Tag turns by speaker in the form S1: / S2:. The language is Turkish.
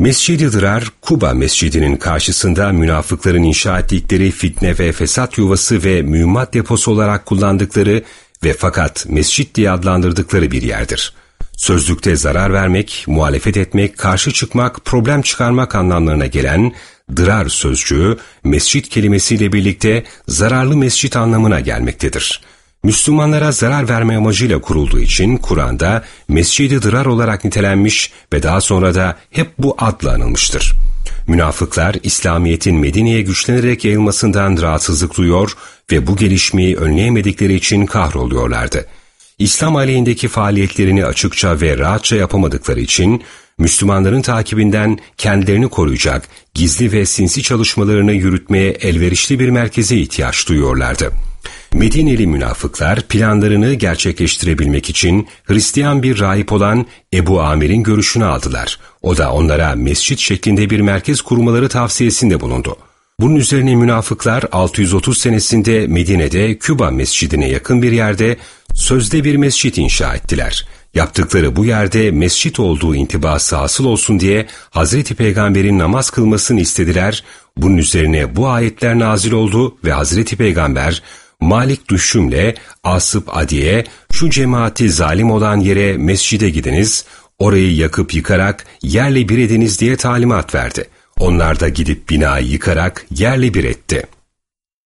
S1: Mescid-i Dırar, Kuba Mescidi'nin karşısında münafıkların inşa ettikleri fitne ve fesat yuvası ve mühimmat deposu olarak kullandıkları ve fakat mescit diye adlandırdıkları bir yerdir. Sözlükte zarar vermek, muhalefet etmek, karşı çıkmak, problem çıkarmak anlamlarına gelen dırar sözcüğü, mescit kelimesiyle birlikte zararlı mescit anlamına gelmektedir. Müslümanlara zarar verme amacıyla kurulduğu için Kur'an'da Mescid-i Dırar olarak nitelenmiş ve daha sonra da hep bu adla anılmıştır. Münafıklar İslamiyet'in Medine'ye güçlenerek yayılmasından rahatsızlık duyuyor ve bu gelişmeyi önleyemedikleri için kahroluyorlardı. İslam aleyhindeki faaliyetlerini açıkça ve rahatça yapamadıkları için Müslümanların takibinden kendilerini koruyacak gizli ve sinsi çalışmalarını yürütmeye elverişli bir merkeze ihtiyaç duyuyorlardı. Medineli münafıklar planlarını gerçekleştirebilmek için Hristiyan bir rahip olan Ebu Amir'in görüşünü aldılar. O da onlara mescit şeklinde bir merkez kurmaları tavsiyesinde bulundu. Bunun üzerine münafıklar 630 senesinde Medine'de Küba Mescidine yakın bir yerde sözde bir mescit inşa ettiler. Yaptıkları bu yerde mescit olduğu intibası hasıl olsun diye Hazreti Peygamber'in namaz kılmasını istediler. Bunun üzerine bu ayetler nazil oldu ve Hazreti Peygamber Malik Düşüm'le Asıp Adi'ye şu cemaati zalim olan yere mescide gidiniz, orayı yakıp yıkarak yerle bir ediniz diye talimat verdi. Onlar da gidip binayı yıkarak yerle bir etti.